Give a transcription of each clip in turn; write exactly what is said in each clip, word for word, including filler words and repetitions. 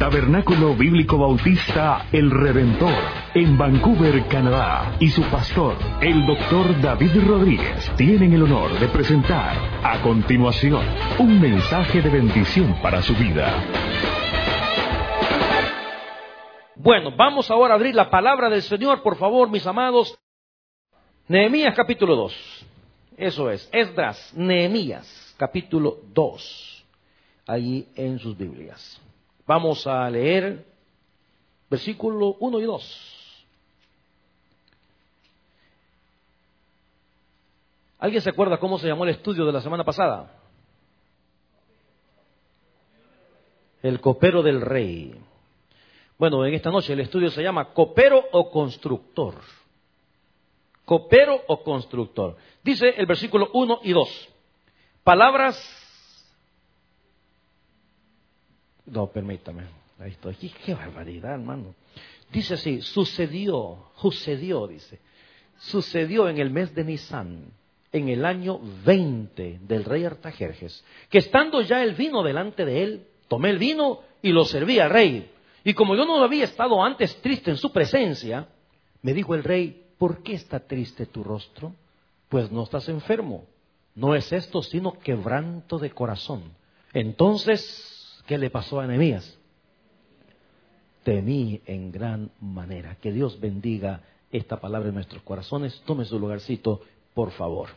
Tabernáculo Bíblico Bautista El Redentor, en Vancouver, Canadá, y su pastor, el doctor David Rodríguez, tienen el honor de presentar a continuación un mensaje de bendición para su vida. Bueno, vamos ahora a abrir la palabra del Señor, por favor, mis amados. Nehemías capítulo dos. Eso es, Esdras, Nehemías capítulo dos. Allí en sus Biblias. Vamos a leer versículo uno y dos. ¿Alguien se acuerda cómo se llamó el estudio de la semana pasada? El copero del rey. Bueno, en esta noche el estudio se llama copero o constructor. Copero o constructor. Dice el versículo uno y dos. Palabras... No, permítame. Ahí estoy. Qué, qué barbaridad, hermano. Dice así, sucedió, sucedió, dice. Sucedió en el mes de Nisán, en el año veinte del rey Artajerjes, que estando ya el vino delante de él, tomé el vino y lo serví al rey. Y como yo no había estado antes triste en su presencia, me dijo el rey, ¿por qué está triste tu rostro? Pues no estás enfermo. No es esto sino quebranto de corazón. Entonces, ¿qué le pasó a Nehemías? Temí en gran manera. Que Dios bendiga esta palabra en nuestros corazones. Tome su lugarcito, por favor.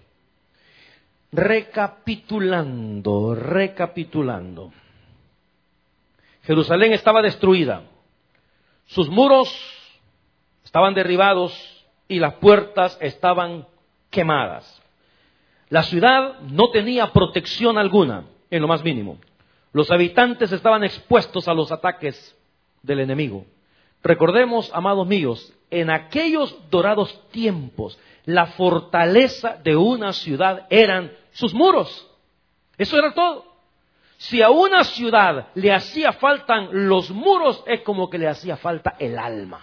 Recapitulando, recapitulando. Jerusalén estaba destruida. Sus muros estaban derribados y las puertas estaban quemadas. La ciudad no tenía protección alguna, en lo más mínimo. Los habitantes estaban expuestos a los ataques del enemigo. Recordemos, amados míos, en aquellos dorados tiempos, la fortaleza de una ciudad eran sus muros. Eso era todo. Si a una ciudad le hacía falta los muros, es como que le hacía falta el alma.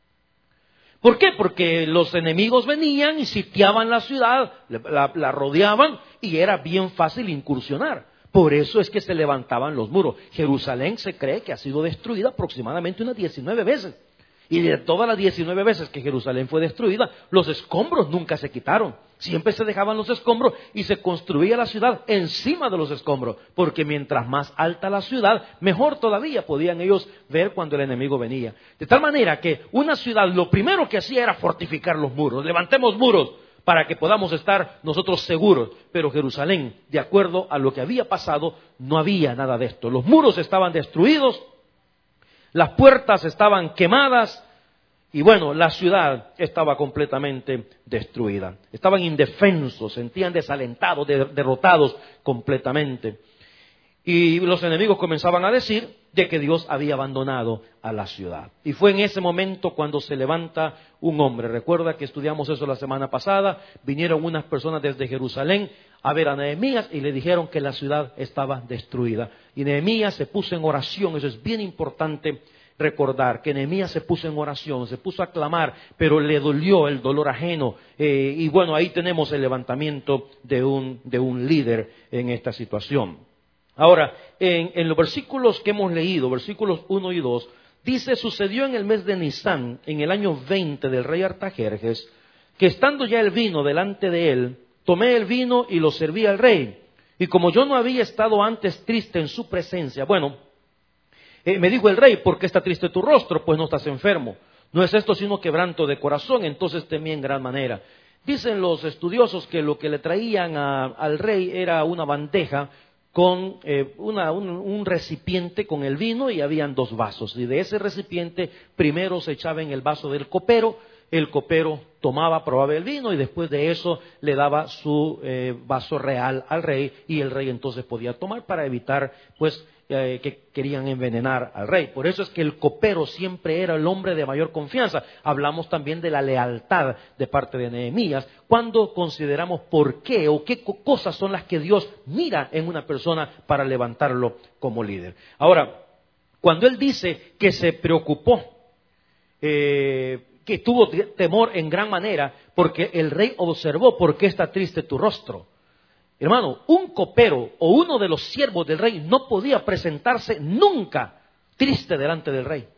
¿Por qué? Porque los enemigos venían y sitiaban la ciudad, la, la rodeaban y era bien fácil incursionar. Por eso es que se levantaban los muros. Jerusalén se cree que ha sido destruida aproximadamente unas diecinueve veces. Y de todas las diecinueve veces que Jerusalén fue destruida, los escombros nunca se quitaron. Siempre se dejaban los escombros y se construía la ciudad encima de los escombros. Porque mientras más alta la ciudad, mejor todavía podían ellos ver cuando el enemigo venía. De tal manera que una ciudad lo primero que hacía era fortificar los muros. Levantemos muros para que podamos estar nosotros seguros. Pero Jerusalén, de acuerdo a lo que había pasado, no había nada de esto. Los muros estaban destruidos. Las puertas estaban quemadas y bueno, la ciudad estaba completamente destruida. Estaban indefensos, sentían desalentados, de, derrotados completamente. Y los enemigos comenzaban a decir de que Dios había abandonado a la ciudad. Y fue en ese momento cuando se levanta un hombre. Recuerda que estudiamos eso la semana pasada. Vinieron unas personas desde Jerusalén a ver a Nehemías y le dijeron que la ciudad estaba destruida. Y Nehemías se puso en oración. Eso es bien importante recordar, que Nehemías se puso en oración, se puso a clamar, pero le dolió el dolor ajeno. Eh, y bueno, ahí tenemos el levantamiento de un, de un líder en esta situación. Ahora, en, en los versículos que hemos leído, versículos uno y dos, dice, sucedió en el mes de Nisán, en el año veinte del rey Artajerjes, que estando ya el vino delante de él, tomé el vino y lo serví al rey. Y como yo no había estado antes triste en su presencia, bueno, eh, me dijo el rey, ¿por qué está triste tu rostro? Pues no estás enfermo. No es esto sino quebranto de corazón. Entonces temí en gran manera. Dicen los estudiosos que lo que le traían a, al rey era una bandeja con eh, una, un, un recipiente con el vino y habían dos vasos. Y de ese recipiente primero se echaba en el vaso del copero. El copero tomaba, probaba el vino y después de eso le daba su eh, vaso real al rey y el rey entonces podía tomar para evitar pues eh, que querían envenenar al rey. Por eso es que el copero siempre era el hombre de mayor confianza. Hablamos también de la lealtad de parte de Nehemías cuando consideramos por qué o qué cosas son las que Dios mira en una persona para levantarlo como líder. Ahora, cuando él dice que se preocupó, eh, que tuvo temor en gran manera, porque el rey observó por qué está triste tu rostro. Hermano, un copero o uno de los siervos del rey no podía presentarse nunca triste delante del rey.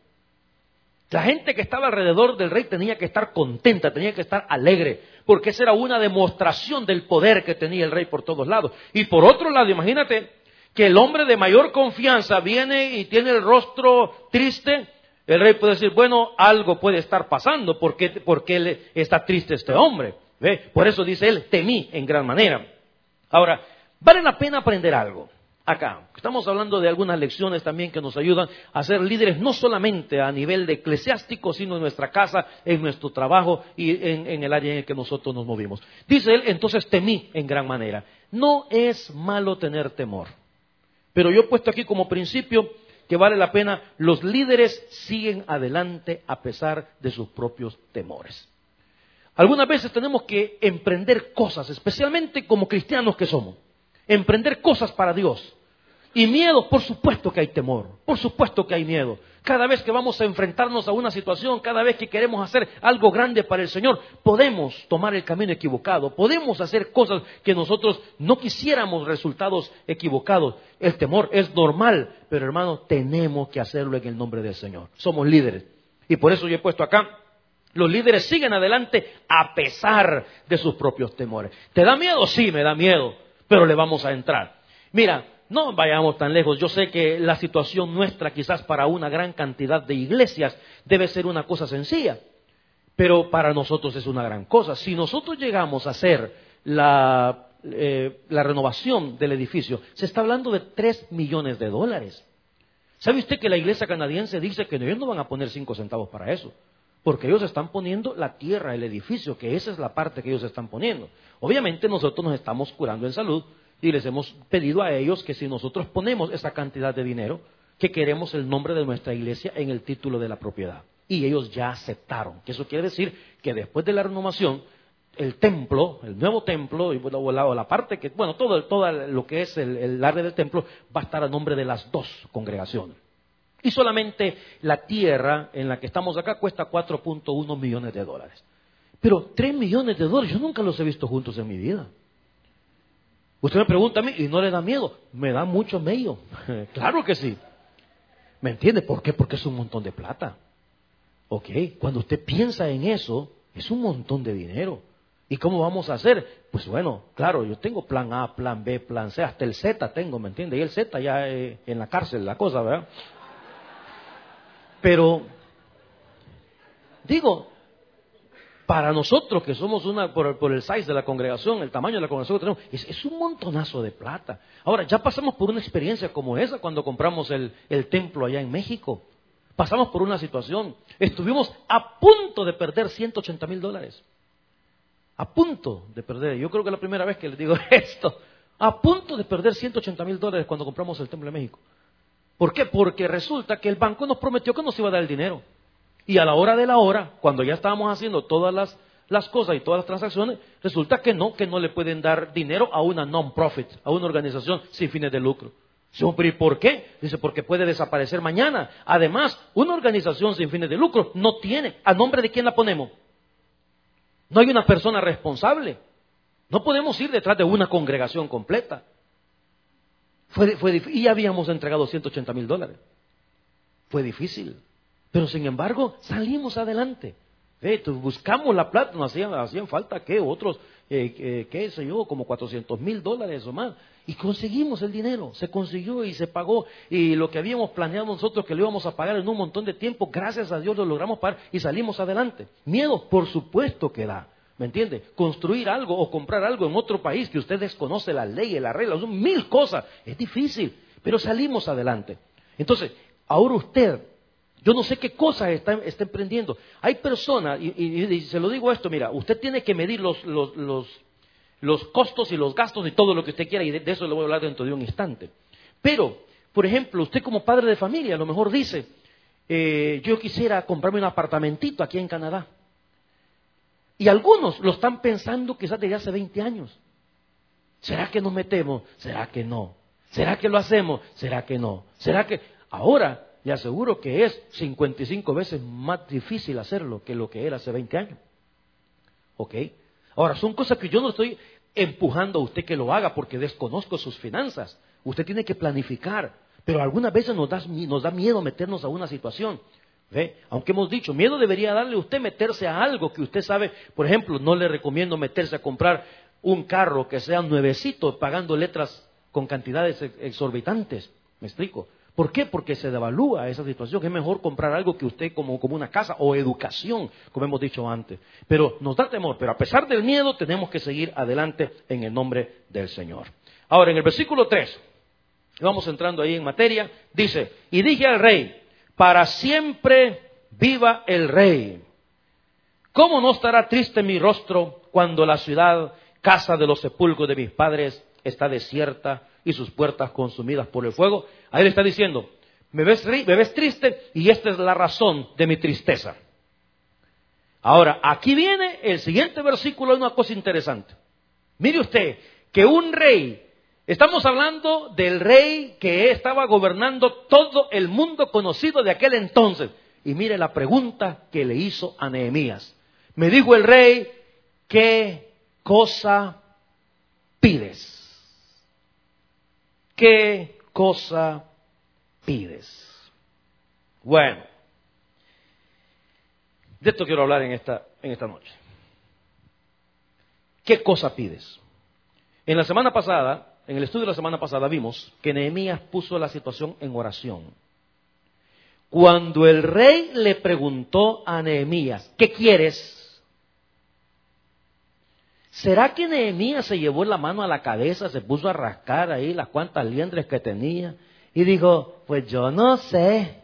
La gente que estaba alrededor del rey tenía que estar contenta, tenía que estar alegre, porque esa era una demostración del poder que tenía el rey por todos lados. Y por otro lado, imagínate que el hombre de mayor confianza viene y tiene el rostro triste. El rey puede decir, bueno, algo puede estar pasando, ¿por qué, por qué él está triste este hombre? ¿Ve? Por eso dice él, temí en gran manera. Ahora, vale la pena aprender algo. Acá, estamos hablando de algunas lecciones también que nos ayudan a ser líderes no solamente a nivel de eclesiástico, sino en nuestra casa, en nuestro trabajo y en, en el área en el que nosotros nos movimos. Dice él, entonces temí en gran manera. No es malo tener temor, pero yo he puesto aquí como principio que vale la pena, los líderes siguen adelante a pesar de sus propios temores. Algunas veces tenemos que emprender cosas, especialmente como cristianos que somos. Emprender cosas para Dios. Y miedo, por supuesto que hay temor, por supuesto que hay miedo. Cada vez que vamos a enfrentarnos a una situación, cada vez que queremos hacer algo grande para el Señor, podemos tomar el camino equivocado, podemos hacer cosas que nosotros no quisiéramos resultados equivocados. El temor es normal, pero hermano, tenemos que hacerlo en el nombre del Señor. Somos líderes. Y por eso yo he puesto acá, los líderes siguen adelante a pesar de sus propios temores. ¿Te da miedo? Sí, me da miedo. Pero le vamos a entrar. Mira, no vayamos tan lejos. Yo sé que la situación nuestra quizás para una gran cantidad de iglesias debe ser una cosa sencilla, pero para nosotros es una gran cosa. Si nosotros llegamos a hacer la, eh, la renovación del edificio, se está hablando de tres millones de dólares. ¿Sabe usted que la iglesia canadiense dice que ellos no van a poner cinco centavos para eso? Porque ellos están poniendo la tierra, el edificio, que esa es la parte que ellos están poniendo. Obviamente nosotros nos estamos curando en salud y les hemos pedido a ellos que si nosotros ponemos esa cantidad de dinero, que queremos el nombre de nuestra iglesia en el título de la propiedad. Y ellos ya aceptaron. Que eso quiere decir que después de la renovación, el templo, el nuevo templo, o la, o la parte que, bueno, todo, todo lo que es el, el área del templo va a estar a nombre de las dos congregaciones. Y solamente la tierra en la que estamos acá cuesta cuatro punto uno millones de dólares. Pero tres millones de dólares, yo nunca los he visto juntos en mi vida. Usted me pregunta a mí, ¿y no le da miedo? Me da mucho miedo. Claro que sí. ¿Me entiende? ¿Por qué? Porque es un montón de plata. Ok, cuando usted piensa en eso, es un montón de dinero. ¿Y cómo vamos a hacer? Pues bueno, claro, yo tengo plan A, plan B, plan C, hasta el Z tengo, ¿me entiende? Y el Z ya eh, en la cárcel, la cosa, ¿verdad? Pero, digo, para nosotros que somos una, por, por el size de la congregación, el tamaño de la congregación que tenemos, es, es un montonazo de plata. Ahora, ya pasamos por una experiencia como esa cuando compramos el, el templo allá en México. Pasamos por una situación, estuvimos a punto de perder ciento ochenta mil dólares. A punto de perder, yo creo que es la primera vez que les digo esto, a punto de perder ciento ochenta mil dólares cuando compramos el templo de México. ¿Por qué? Porque resulta que el banco nos prometió que nos iba a dar el dinero. Y a la hora de la hora, cuando ya estábamos haciendo todas las, las cosas y todas las transacciones, resulta que no, que no le pueden dar dinero a una non-profit, a una organización sin fines de lucro. ¿Pero y por qué? Dice, porque puede desaparecer mañana. Además, una organización sin fines de lucro no tiene. ¿A nombre de quién la ponemos? No hay una persona responsable. No podemos ir detrás de una congregación completa. Fue, fue difícil, y ya habíamos entregado ciento ochenta mil dólares. Fue difícil, pero sin embargo salimos adelante. Eh, buscamos la plata, nos hacían, hacían falta, ¿qué? Otros, eh, eh, qué sé yo, como cuatrocientos mil dólares o más. Y conseguimos el dinero, se consiguió y se pagó. Y lo que habíamos planeado nosotros que lo íbamos a pagar en un montón de tiempo, gracias a Dios lo logramos pagar y salimos adelante. Miedo, por supuesto que da. ¿Me entiende? Construir algo o comprar algo en otro país que usted desconoce las leyes, las reglas, son mil cosas. Es difícil, pero salimos adelante. Entonces, ahora usted, yo no sé qué cosas está, está emprendiendo. Hay personas, y, y, y se lo digo esto, mira, usted tiene que medir los, los, los, los costos y los gastos y todo lo que usted quiera, y de, de eso le voy a hablar dentro de un instante. Pero, por ejemplo, usted como padre de familia, a lo mejor dice, eh, yo quisiera comprarme un apartamentito aquí en Canadá. Y algunos lo están pensando quizás desde hace veinte años. ¿Será que nos metemos? ¿Será que no? ¿Será que lo hacemos? ¿Será que no? ¿Será que...? Ahora le aseguro que es cincuenta y cinco veces más difícil hacerlo que lo que era hace veinte años. ¿Ok? Ahora, son cosas que yo no estoy empujando a usted que lo haga porque desconozco sus finanzas. Usted tiene que planificar. Pero algunas veces nos da, nos da miedo meternos a una situación. ¿Ve? Aunque hemos dicho, miedo debería darle a usted meterse a algo que usted sabe. Por ejemplo, no le recomiendo meterse a comprar un carro que sea nuevecito pagando letras con cantidades exorbitantes. ¿Me explico? ¿Por qué? Porque se devalúa esa situación. Es mejor comprar algo que usted como, como una casa o educación, como hemos dicho antes. Pero nos da temor, pero a pesar del miedo tenemos que seguir adelante en el nombre del Señor. Ahora, en el versículo tres, vamos entrando ahí en materia, dice, y dije al rey, para siempre viva el rey. ¿Cómo no estará triste mi rostro cuando la ciudad, casa de los sepulcros de mis padres, está desierta y sus puertas consumidas por el fuego? Ahí le está diciendo, me ves, me ves triste y esta es la razón de mi tristeza. Ahora, aquí viene el siguiente versículo, una cosa interesante. Mire usted, que un rey, estamos hablando del rey que estaba gobernando todo el mundo conocido de aquel entonces. Y mire la pregunta que le hizo a Nehemías. Me dijo el rey, ¿qué cosa pides? ¿Qué cosa pides? Bueno, de esto quiero hablar en esta, en esta noche. ¿Qué cosa pides? En la semana pasada, en el estudio de la semana pasada, vimos que Nehemías puso la situación en oración. Cuando el rey le preguntó a Nehemías, ¿qué quieres? ¿Será que Nehemías se llevó la mano a la cabeza, se puso a rascar ahí las cuantas liendres que tenía y dijo, pues yo no sé?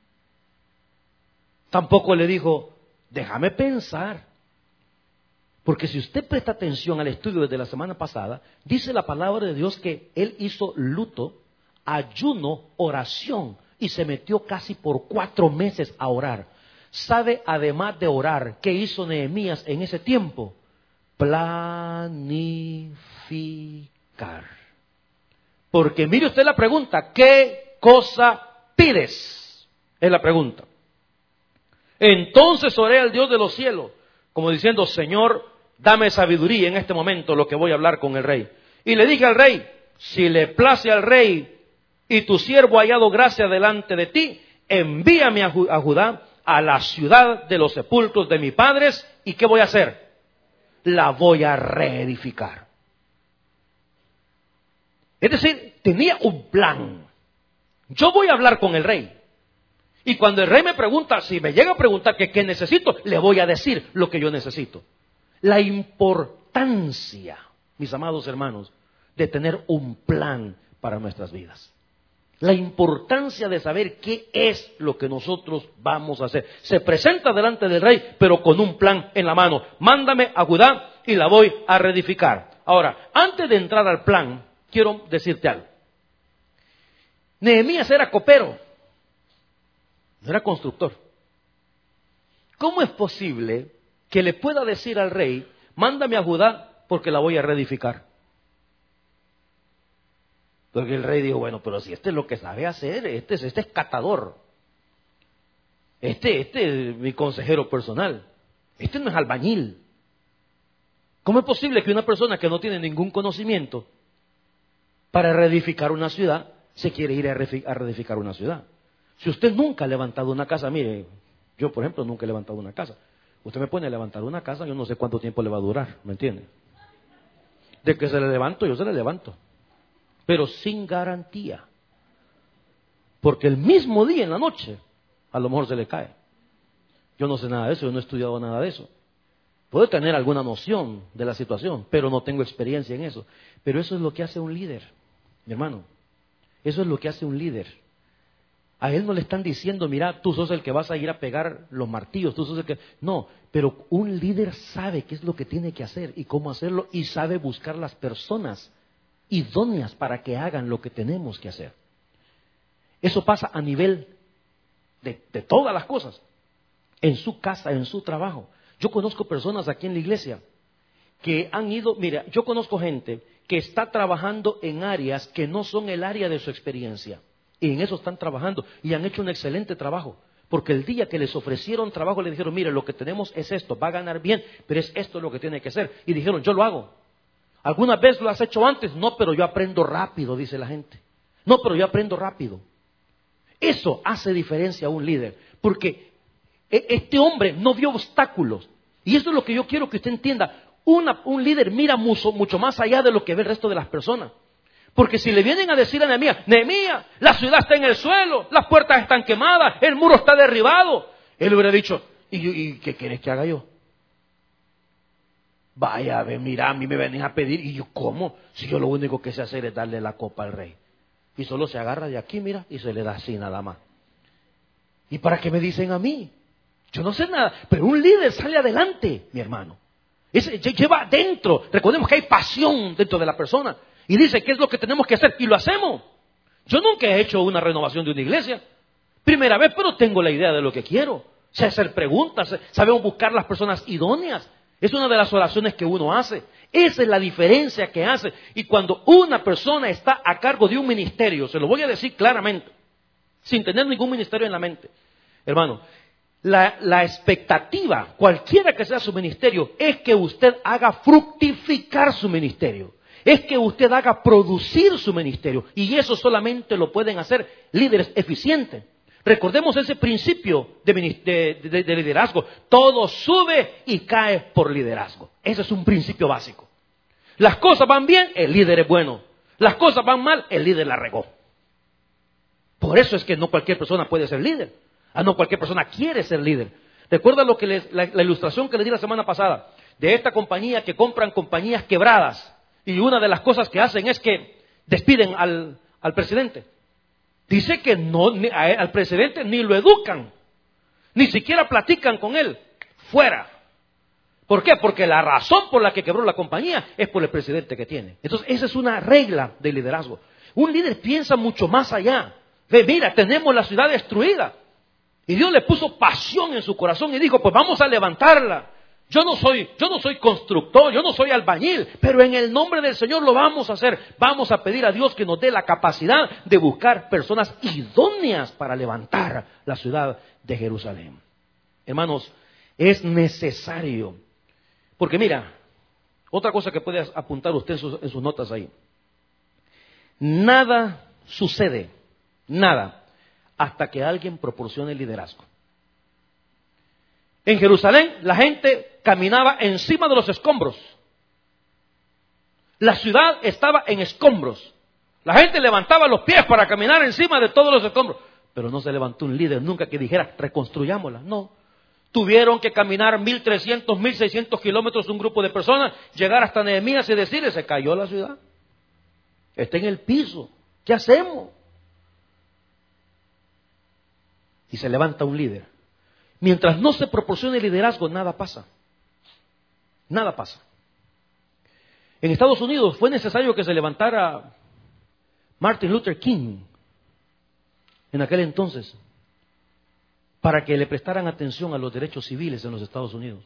Tampoco le dijo, déjame pensar. Porque si usted presta atención al estudio desde la semana pasada, dice la palabra de Dios que él hizo luto, ayuno, oración y se metió casi por cuatro meses a orar. ¿Sabe además de orar qué hizo Nehemías en ese tiempo? Planificar. Porque mire usted la pregunta, ¿qué cosa pides? Es la pregunta. Entonces oré al Dios de los cielos, como diciendo, Señor, dame sabiduría en este momento, lo que voy a hablar con el rey. Y le dije al rey, si le place al rey y tu siervo ha hallado gracia delante de ti, envíame a Judá, a la ciudad de los sepulcros de mis padres, ¿y qué voy a hacer? La voy a reedificar. Es decir, tenía un plan. Yo voy a hablar con el rey. Y cuando el rey me pregunta, si me llega a preguntar que qué necesito, le voy a decir lo que yo necesito. La importancia, mis amados hermanos, de tener un plan para nuestras vidas. La importancia de saber qué es lo que nosotros vamos a hacer. Se presenta delante del rey, pero con un plan en la mano. Mándame a Judá y la voy a reedificar. Ahora, antes de entrar al plan, quiero decirte algo. Nehemías era copero, no era constructor. ¿Cómo es posible que le pueda decir al rey, mándame a Judá porque la voy a reedificar? Porque el rey dijo, bueno, pero si este es lo que sabe hacer, este es, este es catador. Este, este es mi consejero personal. Este no es albañil. ¿Cómo es posible que una persona que no tiene ningún conocimiento para reedificar una ciudad, se quiere ir a reedificar una ciudad? Si usted nunca ha levantado una casa, mire, yo por ejemplo nunca he levantado una casa. Usted me pone a levantar una casa, yo no sé cuánto tiempo le va a durar, ¿me entiende? De que se le levanto, yo se le levanto. Pero sin garantía. Porque el mismo día en la noche, a lo mejor se le cae. Yo no sé nada de eso, yo no he estudiado nada de eso. Puedo tener alguna noción de la situación, pero no tengo experiencia en eso. Pero eso es lo que hace un líder, mi hermano. Eso es lo que hace un líder. A él no le están diciendo, mira, tú sos el que vas a ir a pegar los martillos, tú sos el que... No, pero un líder sabe qué es lo que tiene que hacer y cómo hacerlo y sabe buscar las personas idóneas para que hagan lo que tenemos que hacer. Eso pasa a nivel de, de todas las cosas, en su casa, en su trabajo. Yo conozco personas aquí en la iglesia que han ido, mira, yo conozco gente que está trabajando en áreas que no son el área de su experiencia. Y en eso están trabajando y han hecho un excelente trabajo. Porque el día que les ofrecieron trabajo le dijeron, mire, lo que tenemos es esto, va a ganar bien, pero es esto lo que tiene que hacer. Y dijeron, yo lo hago. ¿Alguna vez lo has hecho antes? No, pero yo aprendo rápido, dice la gente. No, pero yo aprendo rápido. Eso hace diferencia a un líder, porque este hombre no vio obstáculos. Y eso es lo que yo quiero que usted entienda. Una, un líder mira mucho, mucho más allá de lo que ve el resto de las personas. Porque si le vienen a decir a Nehemías, Nehemías, la ciudad está en el suelo, las puertas están quemadas, el muro está derribado, él hubiera dicho, ¿y, y qué quieres que haga yo? Vaya, a ver, mira, a mí me venís a pedir, y yo, ¿cómo? Si yo lo único que sé hacer es darle la copa al rey. Y solo se agarra de aquí, mira, y se le da así nada más. ¿Y para qué me dicen a mí? Yo no sé nada, pero un líder sale adelante, mi hermano. Es, lleva dentro, recordemos que hay pasión dentro de la persona. Y dice, ¿qué es lo que tenemos que hacer? Y lo hacemos. Yo nunca he hecho una renovación de una iglesia. Primera vez, pero tengo la idea de lo que quiero. Sé hacer preguntas, sabemos buscar las personas idóneas. Es una de las oraciones que uno hace. Esa es la diferencia que hace. Y cuando una persona está a cargo de un ministerio, se lo voy a decir claramente, sin tener ningún ministerio en la mente, hermano, la, la expectativa, cualquiera que sea su ministerio, es que usted haga fructificar su ministerio. Es que usted haga producir su ministerio. Y eso solamente lo pueden hacer líderes eficientes. Recordemos ese principio de, de, de, de liderazgo. Todo sube y cae por liderazgo. Ese es un principio básico. Las cosas van bien, el líder es bueno. Las cosas van mal, el líder la regó. Por eso es que no cualquier persona puede ser líder. Ah, no cualquier persona quiere ser líder. Recuerda lo que les, la, la ilustración que les di la semana pasada. De esta compañía que compran compañías quebradas. Y una de las cosas que hacen es que despiden al, al presidente. Dice que no, ni, a, al presidente ni lo educan, ni siquiera platican con él. Fuera. ¿Por qué? Porque la razón por la que quebró la compañía es por el presidente que tiene. Entonces, esa es una regla de liderazgo. Un líder piensa mucho más allá. Ve, mira, tenemos la ciudad destruida. Y Dios le puso pasión en su corazón y dijo, pues vamos a levantarla. Yo no soy, yo no soy constructor, yo no soy albañil, pero en el nombre del Señor lo vamos a hacer. Vamos a pedir a Dios que nos dé la capacidad de buscar personas idóneas para levantar la ciudad de Jerusalén. Hermanos, es necesario. Porque mira, otra cosa que puede apuntar usted en sus, en sus notas ahí. Nada sucede, nada, hasta que alguien proporcione liderazgo. En Jerusalén la gente caminaba encima de los escombros. La ciudad estaba en escombros. La gente levantaba los pies para caminar encima de todos los escombros. Pero no se levantó un líder nunca que dijera, reconstruyámosla. No. Tuvieron que caminar mil trescientos, mil seiscientos kilómetros un grupo de personas, llegar hasta Nehemías y decirle, se cayó la ciudad. Está en el piso. ¿Qué hacemos? Y se levanta un líder. Mientras no se proporcione liderazgo, nada pasa. Nada pasa. En Estados Unidos fue necesario que se levantara Martin Luther King en aquel entonces para que le prestaran atención a los derechos civiles en los Estados Unidos.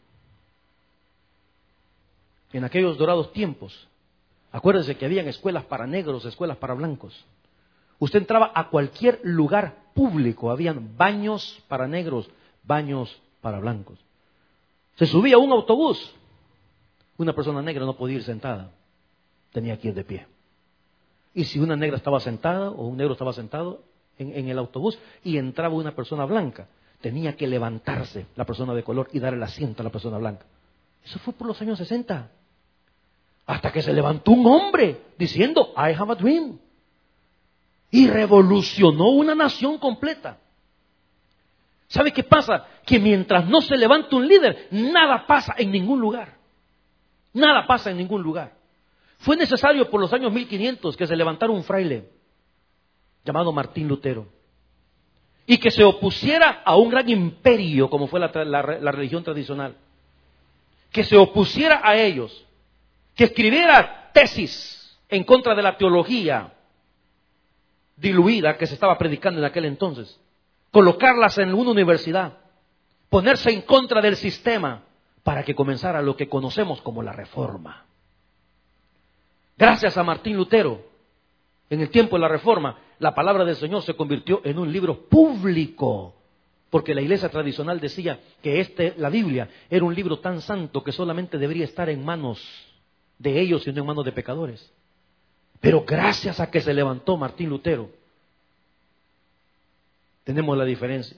En aquellos dorados tiempos, acuérdense que habían escuelas para negros, escuelas para blancos. Usted entraba a cualquier lugar público, habían baños para negros, baños para blancos. Se subía a un autobús, una persona negra no podía ir sentada, tenía que ir de pie. Y si una negra estaba sentada o un negro estaba sentado en, en el autobús y entraba una persona blanca, tenía que levantarse la persona de color y dar el asiento a la persona blanca. Eso fue por los años sesenta. Hasta que se levantó un hombre diciendo, I have a dream. Y revolucionó una nación completa. ¿Sabe qué pasa? Que mientras no se levanta un líder, nada pasa en ningún lugar. Nada pasa en ningún lugar. Fue necesario por los años mil quinientos que se levantara un fraile llamado Martín Lutero y que se opusiera a un gran imperio como fue la, la, la religión tradicional. Que se opusiera a ellos. Que escribiera tesis en contra de la teología diluida que se estaba predicando en aquel entonces. Colocarlas en una universidad, ponerse en contra del sistema para que comenzara lo que conocemos como la Reforma. Gracias a Martín Lutero, en el tiempo de la Reforma, la palabra del Señor se convirtió en un libro público, porque la iglesia tradicional decía que este, la Biblia era un libro tan santo que solamente debería estar en manos de ellos y no en manos de pecadores. Pero gracias a que se levantó Martín Lutero, Tenemos la diferencia.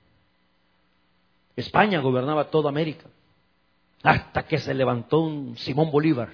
España gobernaba toda América, hasta que se levantó un Simón Bolívar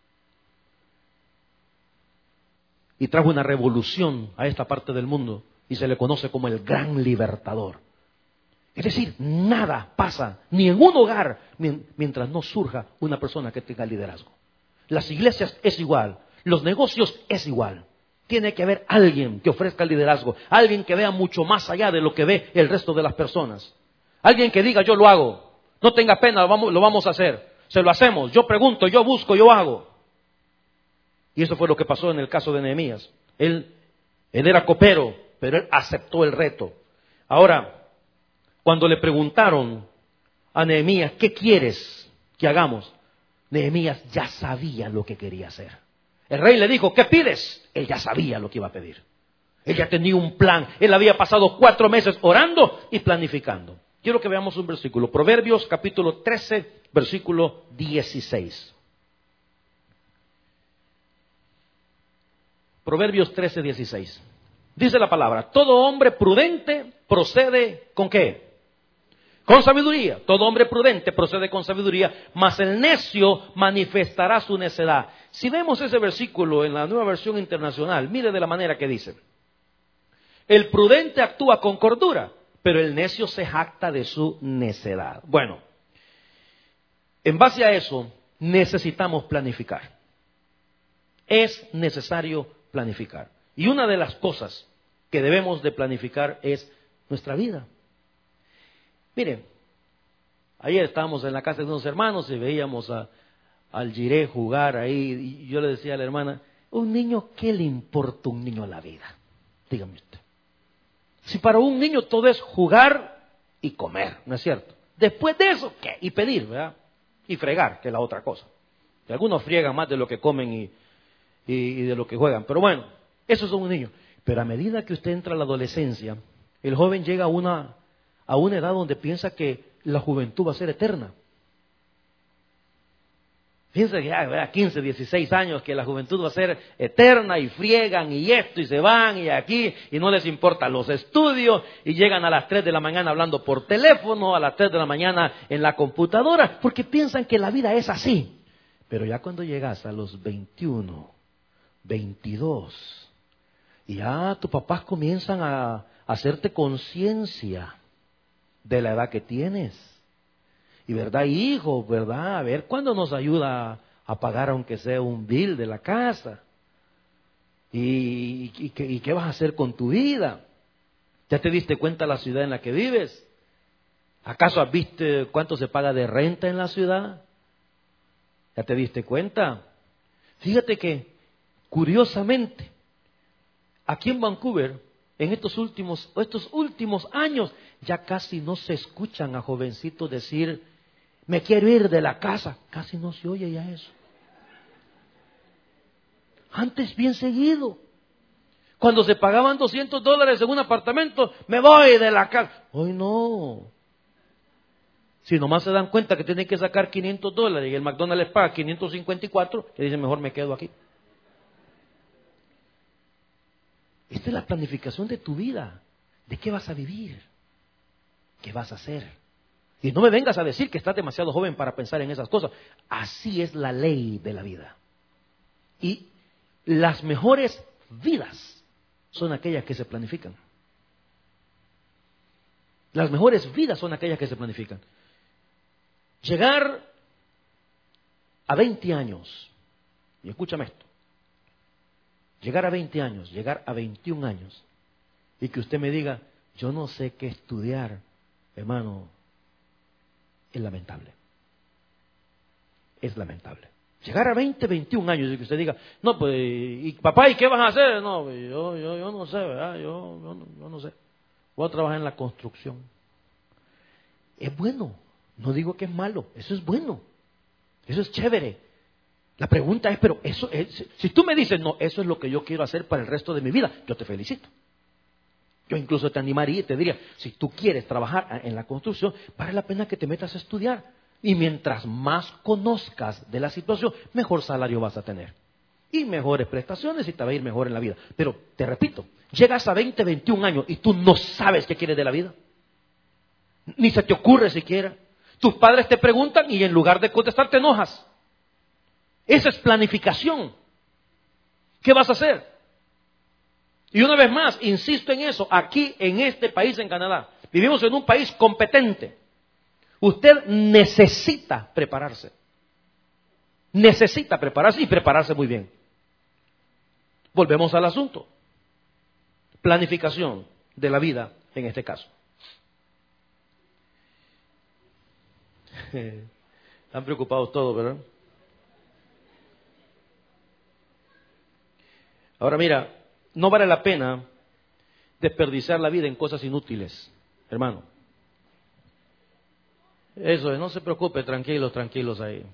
y trajo una revolución a esta parte del mundo y se le conoce como el Gran Libertador. Es decir, nada pasa, ni en un hogar, mientras no surja una persona que tenga liderazgo. Las iglesias es igual, los negocios es igual. Tiene que haber alguien que ofrezca liderazgo, alguien que vea mucho más allá de lo que ve el resto de las personas. Alguien que diga, yo lo hago, no tenga pena, lo vamos, lo vamos a hacer, se lo hacemos, yo pregunto, yo busco, yo hago. Y eso fue lo que pasó en el caso de Nehemías. Él, él era copero, pero él aceptó el reto. Ahora, cuando le preguntaron a Nehemías, ¿qué quieres que hagamos? Nehemías ya sabía lo que quería hacer. El rey le dijo, ¿qué pides? Él ya sabía lo que iba a pedir. Él ya tenía un plan. Él había pasado cuatro meses orando y planificando. Quiero que veamos un versículo. Proverbios capítulo trece, versículo dieciséis. Proverbios trece, dieciséis. Dice la palabra, todo hombre prudente procede ¿con qué? Con sabiduría. Todo hombre prudente procede con sabiduría, mas el necio manifestará su necedad. Si vemos ese versículo en la Nueva Versión Internacional, mire de la manera que dice. El prudente actúa con cordura, pero el necio se jacta de su necedad. Bueno, en base a eso necesitamos planificar. Es necesario planificar. Y una de las cosas que debemos de planificar es nuestra vida. Miren, ayer estábamos en la casa de unos hermanos y veíamos a, al Jiré jugar ahí. Y yo le decía a la hermana, un niño, ¿qué le importa un niño a la vida? Dígame usted. Si para un niño todo es jugar y comer, ¿no es cierto? Después de eso, ¿qué? Y pedir, ¿verdad? Y fregar, que es la otra cosa. Y algunos friegan más de lo que comen y, y, y de lo que juegan. Pero bueno, eso es un niño. Pero a medida que usted entra a la adolescencia, el joven llega a una, a una edad donde piensa que la juventud va a ser eterna. Piensa que ya, quince, dieciséis años, que la juventud va a ser eterna y friegan y esto y se van y aquí y no les importan los estudios y llegan a las tres de la mañana hablando por teléfono, a las tres de la mañana en la computadora, porque piensan que la vida es así. Pero ya cuando llegas a los veintiuno, veintidós, y ya tus papás comienzan a hacerte conciencia de la edad que tienes. Y verdad, hijo, verdad, a ver cuándo nos ayuda a pagar aunque sea un bill de la casa. ¿Y, y, y qué vas a hacer con tu vida? ¿Ya te diste cuenta de la ciudad en la que vives? ¿Acaso has visto cuánto se paga de renta en la ciudad? ¿Ya te diste cuenta? Fíjate que, curiosamente, aquí en Vancouver, en estos últimos, estos últimos años, ya casi no se escuchan a jovencitos decir, me quiero ir de la casa. Casi no se oye ya eso. Antes bien seguido. Cuando se pagaban doscientos dólares en un apartamento, me voy de la casa. Hoy no. Si nomás se dan cuenta que tienen que sacar quinientos dólares y el McDonald's les paga quinientos cincuenta y cuatro, le dicen mejor me quedo aquí. Esta es la planificación de tu vida. ¿De qué vas a vivir? ¿Qué vas a hacer? Y no me vengas a decir que estás demasiado joven para pensar en esas cosas. Así es la ley de la vida. Y las mejores vidas son aquellas que se planifican. Las mejores vidas son aquellas que se planifican. Llegar a veinte años, y escúchame esto, llegar a veinte años, llegar a veintiún años, y que usted me diga, yo no sé qué estudiar, hermano, es lamentable. Es lamentable. Llegar a veinte, veintiún años y que usted diga, no, pues, y, papá, ¿y qué vas a hacer? No, yo, yo, yo no sé, ¿verdad? Yo, yo, no, yo no sé. Voy a trabajar en la construcción. Es bueno. No digo que es malo. Eso es bueno. Eso es chévere. La pregunta es, pero eso es, si tú me dices, no, eso es lo que yo quiero hacer para el resto de mi vida, yo te felicito. Yo incluso te animaría y te diría, si tú quieres trabajar en la construcción, vale la pena que te metas a estudiar. Y mientras más conozcas de la situación, mejor salario vas a tener. y mejores prestaciones y te va a ir mejor en la vida. Pero te repito, llegas a veinte, veintiún años y tú no sabes qué quieres de la vida. Ni se te ocurre siquiera. Tus padres te preguntan y en lugar de contestar te enojas. Esa es planificación. ¿Qué vas a hacer? Y una vez más, insisto en eso, aquí en este país, en Canadá, vivimos en un país competente. Usted necesita prepararse. Necesita prepararse y prepararse muy bien. Volvemos al asunto. Planificación de la vida en este caso. Están preocupados todos, ¿verdad? Ahora mira, no vale la pena desperdiciar la vida en cosas inútiles, hermano. Eso es, no se preocupe, tranquilos, tranquilos ahí.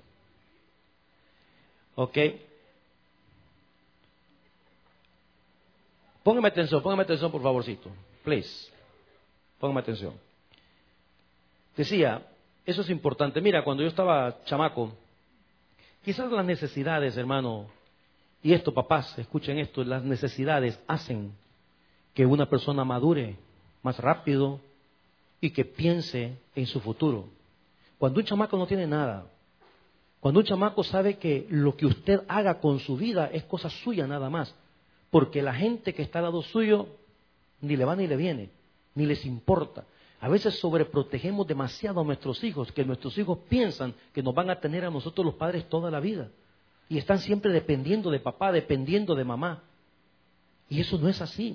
¿Ok? Póngame atención, póngame atención por favorcito. Please. Póngame atención. Decía, eso es importante. Mira, cuando yo estaba chamaco, quizás las necesidades, hermano, y esto, papás, escuchen esto, las necesidades hacen que una persona madure más rápido y que piense en su futuro. Cuando un chamaco no tiene nada, cuando un chamaco sabe que lo que usted haga con su vida es cosa suya nada más, porque la gente que está al lado suyo ni le va ni le viene, ni les importa. A veces sobreprotegemos demasiado a nuestros hijos, que nuestros hijos piensan que nos van a tener a nosotros los padres toda la vida. Y están siempre dependiendo de papá, dependiendo de mamá. Y eso no es así.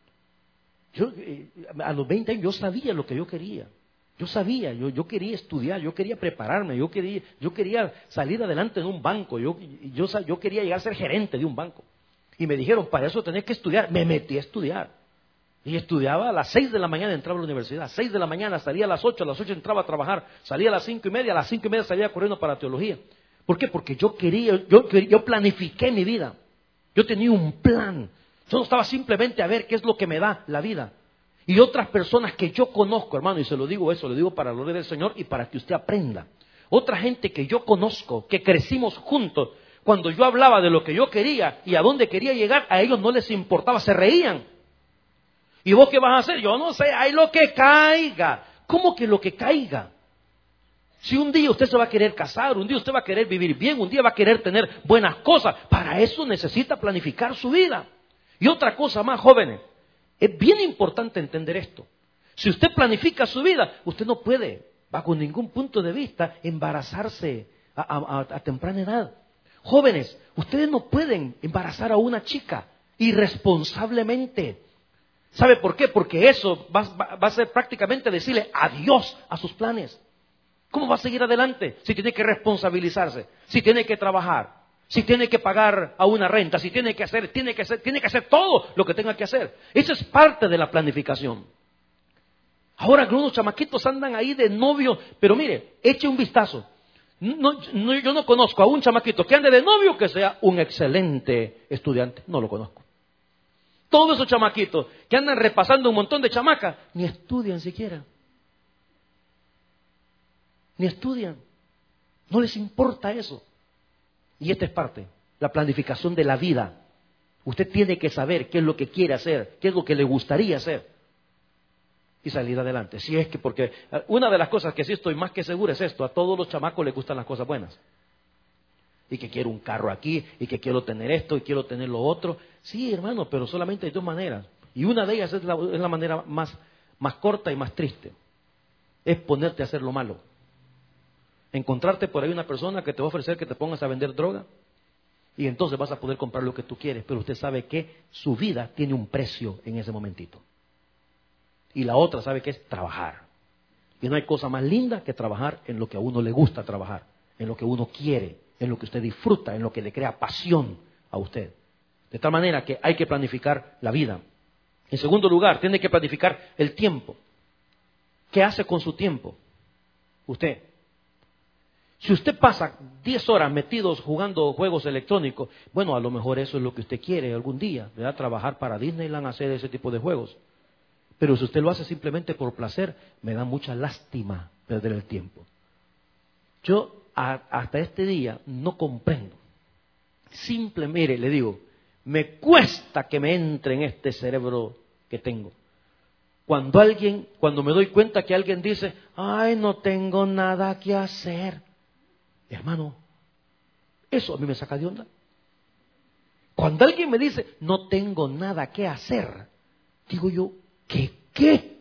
Yo, eh, a los veinte años yo sabía lo que yo quería. Yo sabía, yo, yo quería estudiar, yo quería prepararme, yo quería, yo quería salir adelante en un banco, yo, yo, yo quería llegar a ser gerente de un banco. Y me dijeron, para eso tenés que estudiar. Me metí a estudiar. Y estudiaba a las seis de la mañana, entraba a la universidad. A las seis de la mañana, salía a las ocho, a las ocho entraba a trabajar. Salía a las cinco y media, a las cinco y media salía corriendo para teología. ¿Por qué? Porque yo quería, yo, yo planifiqué mi vida. Yo tenía un plan. Yo no estaba simplemente a ver qué es lo que me da la vida. Y otras personas que yo conozco, hermano, y se lo digo eso, lo digo para la gloria del Señor y para que usted aprenda. Otra gente que yo conozco, que crecimos juntos, cuando yo hablaba de lo que yo quería y a dónde quería llegar, a ellos no les importaba, se reían. ¿Y vos qué vas a hacer? Yo no sé, hay lo que caiga. ¿Cómo que lo que caiga? Si un día usted se va a querer casar, un día usted va a querer vivir bien, un día va a querer tener buenas cosas, para eso necesita planificar su vida. Y otra cosa más, jóvenes, es bien importante entender esto. Si usted planifica su vida, usted no puede, bajo ningún punto de vista, embarazarse a, a, a temprana edad. Jóvenes, ustedes no pueden embarazar a una chica irresponsablemente. ¿Sabe por qué? Porque eso va, va, va a ser prácticamente decirle adiós a sus planes. ¿Cómo va a seguir adelante si tiene que responsabilizarse, si tiene que trabajar, si tiene que pagar a una renta, si tiene que hacer, tiene que hacer, tiene que hacer todo lo que tenga que hacer? Eso es parte de la planificación. Ahora algunos chamaquitos andan ahí de novio, pero mire, eche un vistazo. No, no, yo no conozco a un chamaquito que ande de novio que sea un excelente estudiante. No lo conozco. Todos esos chamaquitos que andan repasando un montón de chamacas, ni estudian siquiera. Ni estudian. No les importa eso. Y esta es parte, la planificación de la vida. Usted tiene que saber qué es lo que quiere hacer, qué es lo que le gustaría hacer. Y salir adelante. Si es que, porque una de las cosas que sí estoy más que seguro es esto: a todos los chamacos les gustan las cosas buenas. Y que quiero un carro aquí, y que quiero tener esto, y quiero tener lo otro. Sí, hermano, pero solamente hay dos maneras. Y una de ellas es la, es la manera más, más corta y más triste. Es ponerte a hacer lo malo. Encontrarte por ahí una persona que te va a ofrecer que te pongas a vender droga. Y entonces vas a poder comprar lo que tú quieres. Pero usted sabe que su vida tiene un precio en ese momentito. Y la otra sabe que es trabajar. Y no hay cosa más linda que trabajar en lo que a uno le gusta trabajar. En lo que uno quiere. En lo que usted disfruta. En lo que le crea pasión a usted. De tal manera que hay que planificar la vida. En segundo lugar, tiene que planificar el tiempo. ¿Qué hace con su tiempo? Usted. Si usted pasa diez horas metidos jugando juegos electrónicos, bueno, a lo mejor eso es lo que usted quiere algún día, ¿verdad? Trabajar para Disneyland, hacer ese tipo de juegos. Pero si usted lo hace simplemente por placer, me da mucha lástima perder el tiempo. Yo a, hasta este día no comprendo simple, mire, le digo, me cuesta que me entre en este cerebro que tengo. Cuando alguien, cuando me doy cuenta que alguien dice, ay, no tengo nada que hacer. Hermano, eso a mí me saca de onda. Cuando alguien me dice, no tengo nada que hacer, digo yo, ¿qué qué?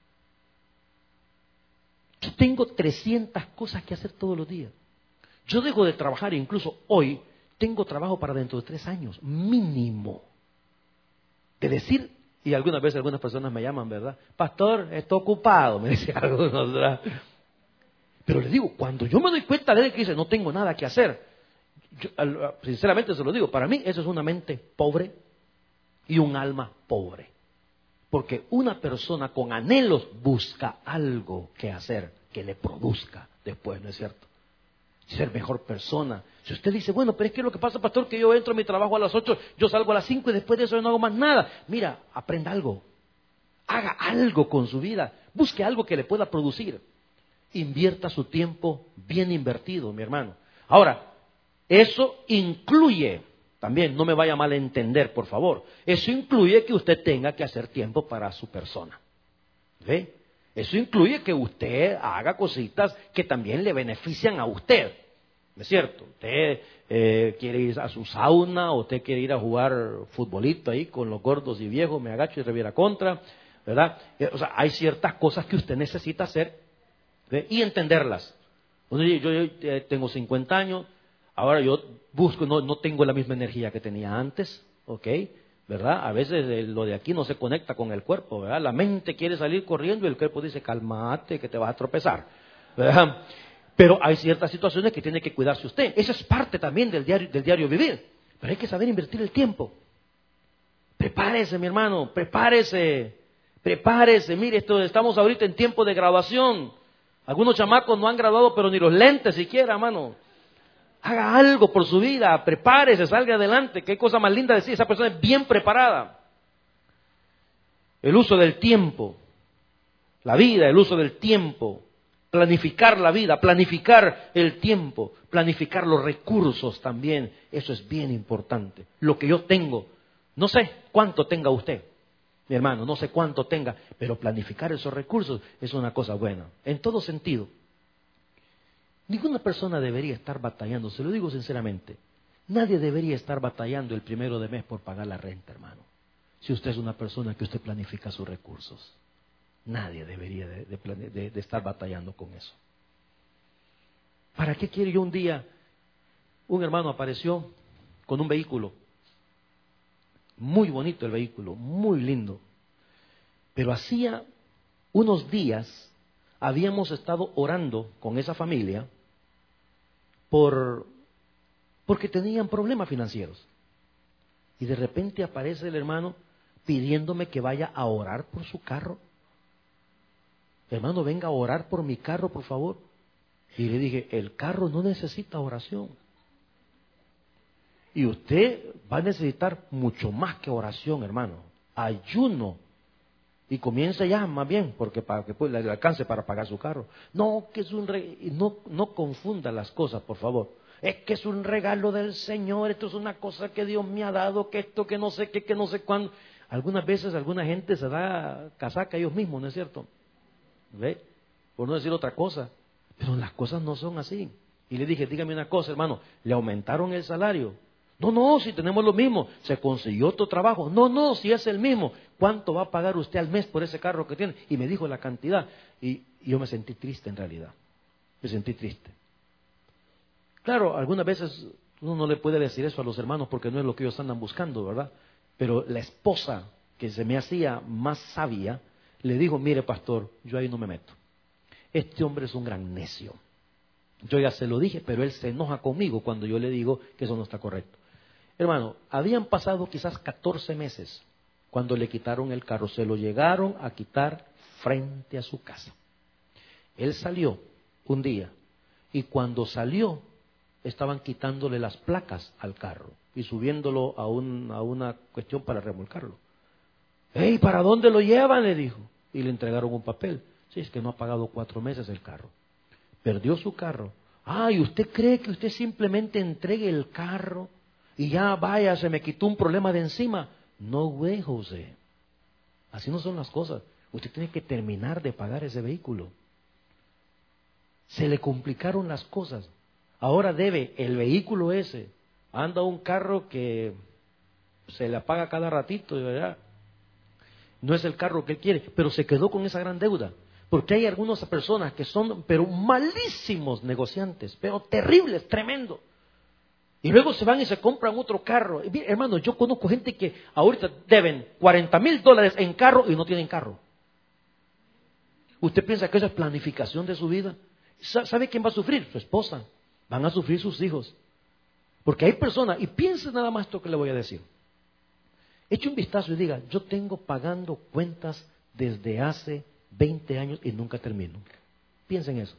Yo tengo trescientas cosas que hacer todos los días. Yo dejo de trabajar, incluso hoy, tengo trabajo para dentro de tres años, mínimo. De decir, y algunas veces algunas personas me llaman, ¿verdad? Pastor, estoy ocupado, me dicen algunos, ¿verdad? Pero les digo, cuando yo me doy cuenta de él que dice, no tengo nada que hacer, yo, sinceramente se lo digo, para mí eso es una mente pobre y un alma pobre. Porque una persona con anhelos busca algo que hacer, que le produzca después, ¿no es cierto? Ser mejor persona. Si usted dice, bueno, pero es que lo que pasa, pastor, que yo entro a mi trabajo a las ocho, yo salgo a las cinco y después de eso yo no hago más nada. Mira, aprenda algo. Haga algo con su vida. Busque algo que le pueda producir. Invierta su tiempo bien invertido, mi hermano. Ahora, eso incluye, también no me vaya a malentender, por favor, eso incluye que usted tenga que hacer tiempo para su persona. ¿Ve? Eso incluye que usted haga cositas que también le benefician a usted. ¿No es cierto? Usted eh, quiere ir a su sauna, o usted quiere ir a jugar futbolito ahí con los gordos y viejos, me agacho y reviera contra, ¿verdad? Eh, o sea, hay ciertas cosas que usted necesita hacer, ¿ve? Y entenderlas. Yo, yo, yo eh, tengo cincuenta años, ahora yo busco, no, no tengo la misma energía que tenía antes, ¿ok? ¿Verdad? A veces eh, lo de aquí no se conecta con el cuerpo, ¿verdad? La mente quiere salir corriendo y el cuerpo dice, cálmate que te vas a tropezar, ¿verdad? Pero hay ciertas situaciones que tiene que cuidarse usted. Eso es parte también del diario, del diario vivir. Pero hay que saber invertir el tiempo. Prepárese, mi hermano, prepárese, prepárese. Mire, esto, estamos ahorita en tiempo de graduación. Algunos chamacos no han graduado, pero ni los lentes siquiera, hermano. Haga algo por su vida, prepárese, salga adelante. Qué cosa más linda decir, esa persona es bien preparada. El uso del tiempo, la vida, el uso del tiempo, planificar la vida, planificar el tiempo, planificar los recursos también, eso es bien importante. Lo que yo tengo, no sé cuánto tenga usted, mi hermano, no sé cuánto tenga, pero planificar esos recursos es una cosa buena, en todo sentido. Ninguna persona debería estar batallando, se lo digo sinceramente. Nadie debería estar batallando el primero de mes por pagar la renta, hermano. Si usted es una persona que usted planifica sus recursos. Nadie debería de, de, de, de estar batallando con eso. ¿Para qué quiero yo un día? Un hermano apareció con un vehículo. Muy bonito el vehículo, muy lindo. Pero hacía unos días habíamos estado orando con esa familia por porque tenían problemas financieros. Y de repente aparece el hermano pidiéndome que vaya a orar por su carro. Hermano, venga a orar por mi carro, por favor. Y le dije, el carro no necesita oración. Y usted va a necesitar mucho más que oración, hermano. Ayuno. Y comienza ya, más bien, porque para que pues, le alcance para pagar su carro. No, que es un re... no, no confunda las cosas, por favor. Es que es un regalo del Señor, esto es una cosa que Dios me ha dado, que esto, que no sé qué, que no sé cuándo. Algunas veces alguna gente se da casaca ellos mismos, ¿no es cierto? ¿Ve? Por no decir otra cosa. Pero las cosas no son así. Y le dije, dígame una cosa, hermano, ¿le aumentaron el salario? No, no, si tenemos lo mismo. ¿Se consiguió otro trabajo? No, no, si es el mismo. ¿Cuánto va a pagar usted al mes por ese carro que tiene? Y me dijo la cantidad. Y, y yo me sentí triste en realidad. Me sentí triste. Claro, algunas veces uno no le puede decir eso a los hermanos porque no es lo que ellos andan buscando, ¿verdad? Pero la esposa, que se me hacía más sabia, le dijo, mire pastor, yo ahí no me meto. Este hombre es un gran necio. Yo ya se lo dije, pero él se enoja conmigo cuando yo le digo que eso no está correcto. Hermano, habían pasado quizás catorce meses cuando le quitaron el carro. Se lo llegaron a quitar frente a su casa. Él salió un día y cuando salió estaban quitándole las placas al carro y subiéndolo a, un, a una cuestión para remolcarlo. ¡Ey, ¿para dónde lo llevan?, le dijo. Y le entregaron un papel. Sí, es que no ha pagado cuatro meses el carro. Perdió su carro. Ah, ¿y usted cree que usted simplemente entregue el carro y ya vaya, se me quitó un problema de encima. No, güey, José. Así no son las cosas. Usted tiene que terminar de pagar ese vehículo. Se le complicaron las cosas. Ahora debe el vehículo ese. Anda un carro que se le apaga cada ratito, ¿verdad? No es el carro que él quiere, pero se quedó con esa gran deuda. Porque hay algunas personas que son, pero malísimos negociantes, pero terribles, tremendos. Y luego se van y se compran otro carro. Y bien, hermano, yo conozco gente que ahorita deben cuarenta mil dólares en carro y no tienen carro. ¿Usted piensa que eso es planificación de su vida? ¿Sabe quién va a sufrir? Su esposa. Van a sufrir sus hijos. Porque hay personas, y piense nada más esto que le voy a decir. Eche un vistazo y diga, yo tengo pagando cuentas desde hace veinte años y nunca termino. Piensen eso.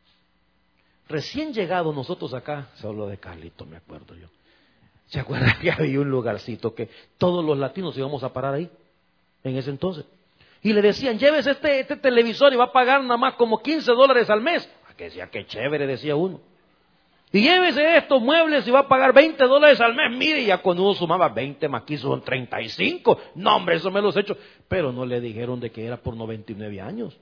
Recién llegado nosotros acá, se habló de Carlito, me acuerdo yo. ¿Se acuerdan que había un lugarcito que todos los latinos íbamos a parar ahí? En ese entonces. Y le decían, llévese este, este televisor y va a pagar nada más como quince dólares al mes. Que decía, qué chévere, decía uno. Y llévese estos muebles y va a pagar veinte dólares al mes. Mire, ya cuando uno sumaba veinte más quince son treinta y cinco. No, hombre, eso me los he hecho. Pero no le dijeron de que era por noventa y nueve años.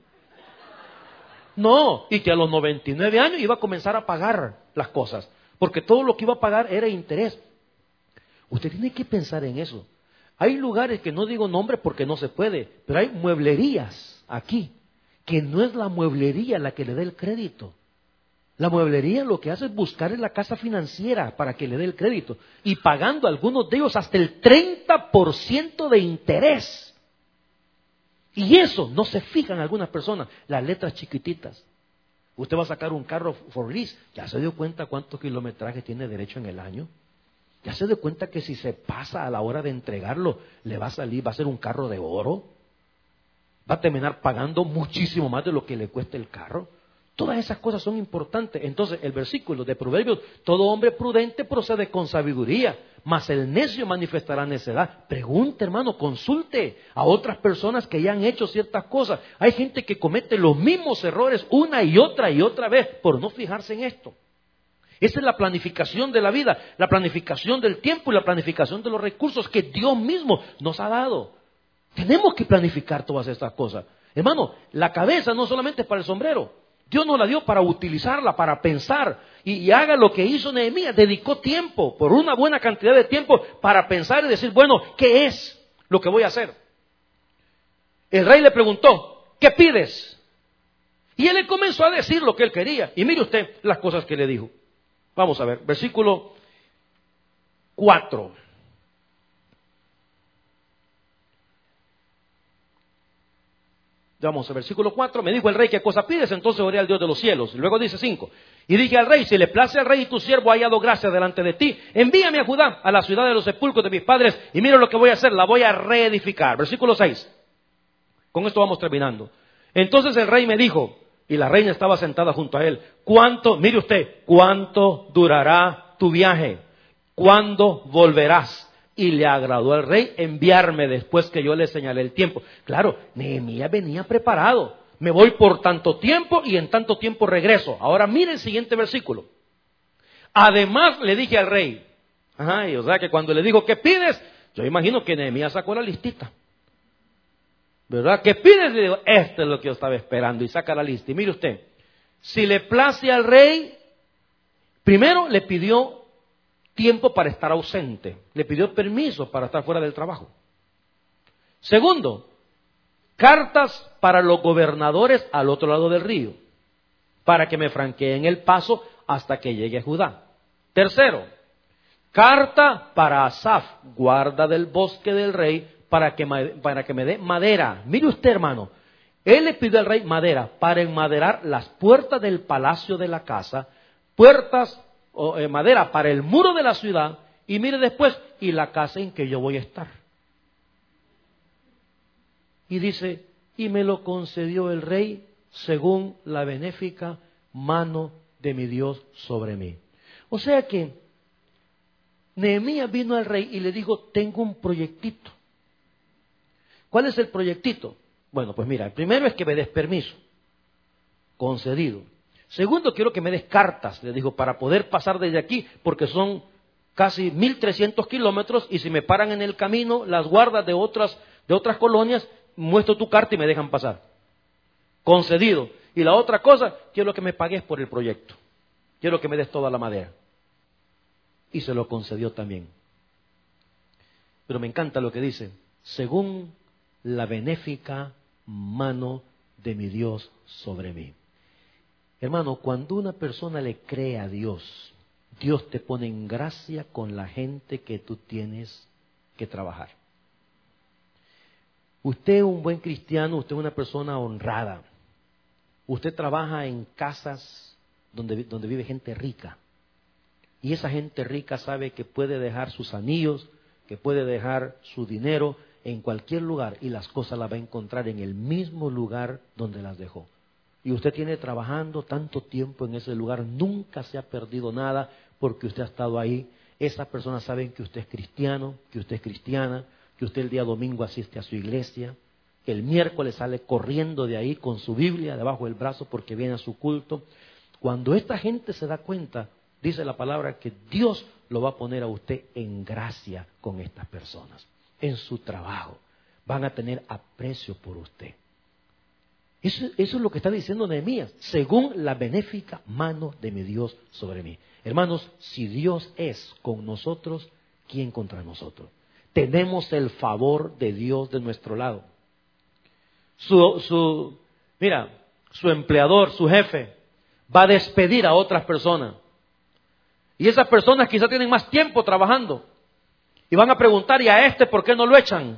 No, y que a los noventa y nueve años iba a comenzar a pagar las cosas. Porque todo lo que iba a pagar era interés. Usted tiene que pensar en eso. Hay lugares que no digo nombre porque no se puede, pero hay mueblerías aquí, que no es la mueblería la que le dé el crédito. La mueblería lo que hace es buscar en la casa financiera para que le dé el crédito y pagando algunos de ellos hasta el treinta por ciento de interés. Y eso no se fijan algunas personas, las letras chiquititas. Usted va a sacar un carro for lease, ¿ya se dio cuenta cuántos kilometrajes tiene derecho en el año? ¿Ya se dio cuenta que si se pasa a la hora de entregarlo, le va a salir, va a ser un carro de oro? Va a terminar pagando muchísimo más de lo que le cuesta el carro. Todas esas cosas son importantes. Entonces, el versículo de Proverbios, todo hombre prudente procede con sabiduría, mas el necio manifestará necedad. Pregunte, hermano, consulte a otras personas que ya han hecho ciertas cosas. Hay gente que comete los mismos errores una y otra y otra vez por no fijarse en esto. Esa es la planificación de la vida, la planificación del tiempo y la planificación de los recursos que Dios mismo nos ha dado. Tenemos que planificar todas estas cosas. Hermano, la cabeza no solamente es para el sombrero. Dios nos la dio para utilizarla, para pensar. Y, y haga lo que hizo Nehemías. Dedicó tiempo, por una buena cantidad de tiempo, para pensar y decir, bueno, ¿qué es lo que voy a hacer? El rey le preguntó, ¿qué pides? Y él le comenzó a decir lo que él quería. Y mire usted las cosas que le dijo. Vamos a ver, versículo cuatro. Vamos a versículo cuatro. Me dijo el rey, ¿qué cosa pides? Entonces oré al Dios de los cielos. Y luego dice cinco. Y dije al rey, si le place al rey y tu siervo ha hallado gracia delante de ti, envíame a Judá, a la ciudad de los sepulcros de mis padres, y mira lo que voy a hacer, la voy a reedificar. Versículo seis. Con esto vamos terminando. Entonces el rey me dijo, y la reina estaba sentada junto a él, ¿cuánto, mire usted, cuánto durará tu viaje? ¿Cuándo volverás? Y le agradó al rey enviarme después que yo le señalé el tiempo. Claro, Nehemías venía preparado. Me voy por tanto tiempo y en tanto tiempo regreso. Ahora mire el siguiente versículo. Además le dije al rey, ajá, y o sea que cuando le digo, ¿qué pides? Yo imagino que Nehemías sacó la listita. ¿Verdad? ¿Qué pides? Le digo, esto es lo que yo estaba esperando. Y saca la lista. Y mire usted, si le place al rey, primero le pidió tiempo para estar ausente. Le pidió permiso para estar fuera del trabajo. Segundo, cartas para los gobernadores al otro lado del río, para que me franqueen el paso hasta que llegue a Judá. Tercero, carta para Asaf, guarda del bosque del rey, para que, para que me dé madera. Mire usted, hermano, él le pidió al rey madera para enmaderar las puertas del palacio de la casa, puertas o eh, madera para el muro de la ciudad, y mire después, y la casa en que yo voy a estar. Y dice, y me lo concedió el rey según la benéfica mano de mi Dios sobre mí. O sea que Nehemías vino al rey y le dijo, tengo un proyectito. ¿Cuál es el proyectito? Bueno, pues mira, el primero es que me des permiso, concedido. Segundo, quiero que me des cartas, le dijo, para poder pasar desde aquí, porque son casi mil trescientos kilómetros, y si me paran en el camino las guardas de otras, de otras colonias, muestro tu carta y me dejan pasar. Concedido. Y la otra cosa, quiero que me pagues por el proyecto. Quiero que me des toda la madera. Y se lo concedió también. Pero me encanta lo que dice, según la benéfica mano de mi Dios sobre mí. Hermano, cuando una persona le cree a Dios, Dios te pone en gracia con la gente que tú tienes que trabajar. Usted es un buen cristiano, usted es una persona honrada. Usted trabaja en casas donde, donde vive gente rica. Y esa gente rica sabe que puede dejar sus anillos, que puede dejar su dinero en cualquier lugar y las cosas las va a encontrar en el mismo lugar donde las dejó. Y usted tiene trabajando tanto tiempo en ese lugar, nunca se ha perdido nada porque usted ha estado ahí. Esas personas saben que usted es cristiano, que usted es cristiana, que usted el día domingo asiste a su iglesia, que el miércoles sale corriendo de ahí con su Biblia debajo del brazo porque viene a su culto. Cuando esta gente se da cuenta, dice la palabra que Dios lo va a poner a usted en gracia con estas personas. En su trabajo van a tener aprecio por usted. Eso, eso es lo que está diciendo Nehemías, según la benéfica mano de mi Dios sobre mí. Hermanos, si Dios es con nosotros, ¿quién contra nosotros? Tenemos el favor de Dios de nuestro lado. Su, su, mira, su empleador, su jefe, va a despedir a otras personas. Y esas personas quizás tienen más tiempo trabajando. Y van a preguntar, ¿y a este por qué no lo echan?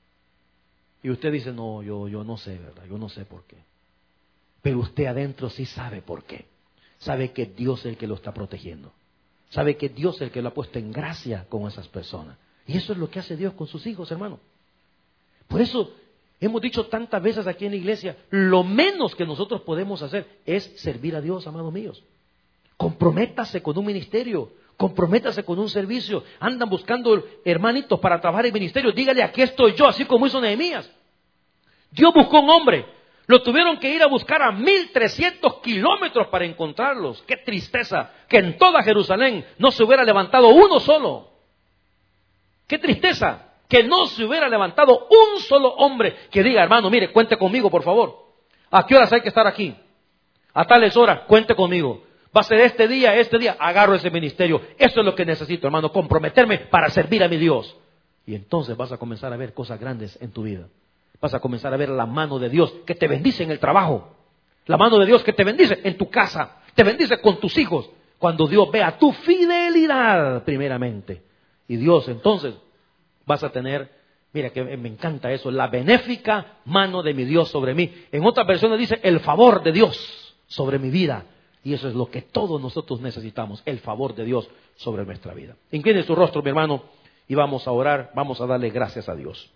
Y usted dice, no, yo, yo no sé, ¿verdad? Yo no sé por qué. Pero usted adentro sí sabe por qué. Sabe que Dios es el que lo está protegiendo. Sabe que Dios es el que lo ha puesto en gracia con esas personas. Y eso es lo que hace Dios con sus hijos, hermano. Por eso hemos dicho tantas veces aquí en la iglesia, lo menos que nosotros podemos hacer es servir a Dios, amados míos. Comprométase con un ministerio. Comprométase con un servicio. Andan buscando hermanitos para trabajar en ministerio. Dígale, aquí estoy yo, así como hizo Nehemías. Dios buscó un hombre. Lo tuvieron que ir a buscar a mil trescientos kilómetros para encontrarlos. Qué tristeza que en toda Jerusalén no se hubiera levantado uno solo. Qué tristeza que no se hubiera levantado un solo hombre que diga, hermano, mire, cuente conmigo, por favor. ¿A qué horas hay que estar aquí? A tales horas, cuente conmigo. Va a ser este día, este día, agarro ese ministerio. Eso es lo que necesito, hermano, comprometerme para servir a mi Dios. Y entonces vas a comenzar a ver cosas grandes en tu vida. Vas a comenzar a ver la mano de Dios que te bendice en el trabajo. La mano de Dios que te bendice en tu casa. Te bendice con tus hijos. Cuando Dios vea tu fidelidad primeramente. Y Dios entonces vas a tener, mira que me encanta eso, la benéfica mano de mi Dios sobre mí. En otras versiones dice el favor de Dios sobre mi vida. Y eso es lo que todos nosotros necesitamos, el favor de Dios sobre nuestra vida. Incline su rostro, mi hermano, y vamos a orar, vamos a darle gracias a Dios.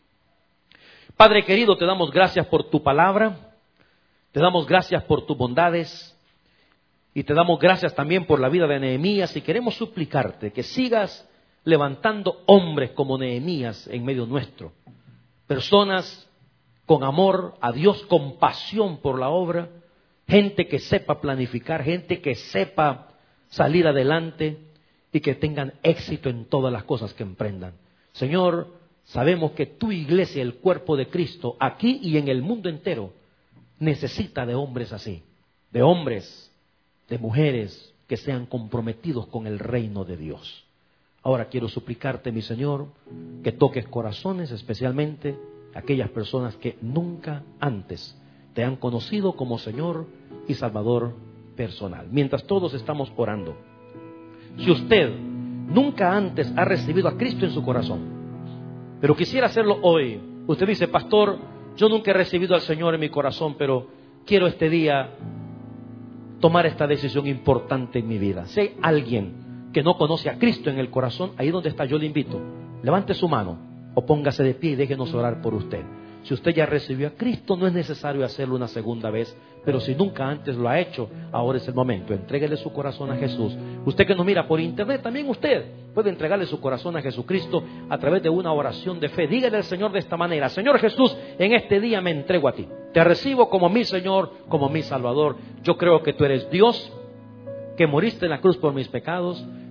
Padre querido, te damos gracias por tu palabra, te damos gracias por tus bondades, y te damos gracias también por la vida de Nehemías, y queremos suplicarte que sigas levantando hombres como Nehemías en medio nuestro. Personas con amor a Dios, con pasión por la obra, gente que sepa planificar, gente que sepa salir adelante y que tengan éxito en todas las cosas que emprendan. Señor, sabemos que tu iglesia, el cuerpo de Cristo, aquí y en el mundo entero, necesita de hombres así, de hombres, de mujeres que sean comprometidos con el reino de Dios. Ahora quiero suplicarte, mi Señor, que toques corazones, especialmente aquellas personas que nunca antes te han conocido como Señor y Salvador personal. Mientras todos estamos orando, si usted nunca antes ha recibido a Cristo en su corazón, pero quisiera hacerlo hoy, usted dice, pastor, yo nunca he recibido al Señor en mi corazón, pero quiero este día tomar esta decisión importante en mi vida. Si hay alguien que no conoce a Cristo en el corazón, ahí donde está, yo le invito, levante su mano o póngase de pie y déjenos orar por usted. Si usted ya recibió a Cristo, no es necesario hacerlo una segunda vez, pero si nunca antes lo ha hecho, ahora es el momento. Entréguele su corazón a Jesús. Usted que nos mira por internet, también usted puede entregarle su corazón a Jesucristo a través de una oración de fe. Dígale al Señor de esta manera: Señor Jesús, en este día me entrego a ti. Te recibo como mi Señor, como mi Salvador. Yo creo que tú eres Dios, que moriste en la cruz por mis pecados,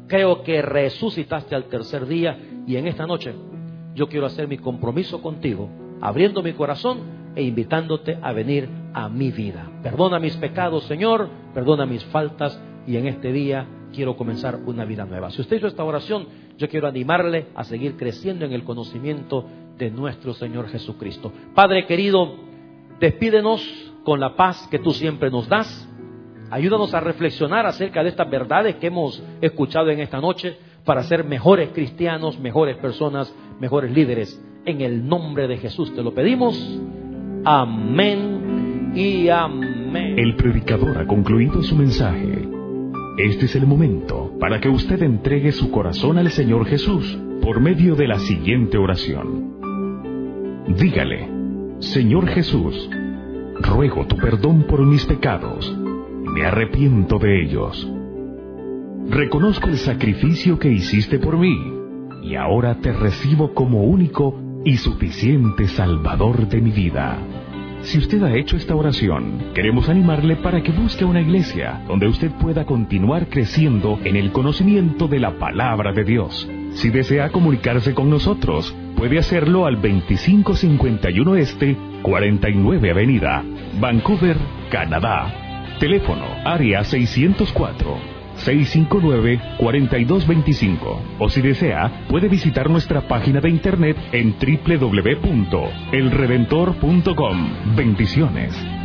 Creo que resucitaste al tercer día y en esta noche yo quiero hacer mi compromiso contigo, abriendo mi corazón e invitándote a venir a mi vida. Perdona mis pecados, Señor, perdona mis faltas y en este día quiero comenzar una vida nueva. Si usted hizo esta oración, yo quiero animarle a seguir creciendo en el conocimiento de nuestro Señor Jesucristo. Padre querido, despídenos con la paz que tú siempre nos das. Ayúdanos a reflexionar acerca de estas verdades que hemos escuchado en esta noche para ser mejores cristianos, mejores personas, mejores líderes. En el nombre de Jesús te lo pedimos. Amén y amén. El predicador ha concluido su mensaje. Este es el momento para que usted entregue su corazón al Señor Jesús por medio de la siguiente oración. Dígale: Señor Jesús, ruego tu perdón por mis pecados. Me arrepiento de ellos. Reconozco el sacrificio que hiciste por mí y ahora te recibo como único y suficiente Salvador de mi vida. Si usted ha hecho esta oración, queremos animarle para que busque una iglesia donde usted pueda continuar creciendo en el conocimiento de la palabra de Dios. Si desea comunicarse con nosotros, puede hacerlo al veinticinco cincuenta y uno Este, cuarenta y nueve Avenida, Vancouver, Canadá. Teléfono área seiscientos cuatro, seiscientos cincuenta y nueve, cuarenta y dos veinticinco. O si desea, puede visitar nuestra página de internet en doble u doble u doble u punto el redentor punto com. Bendiciones.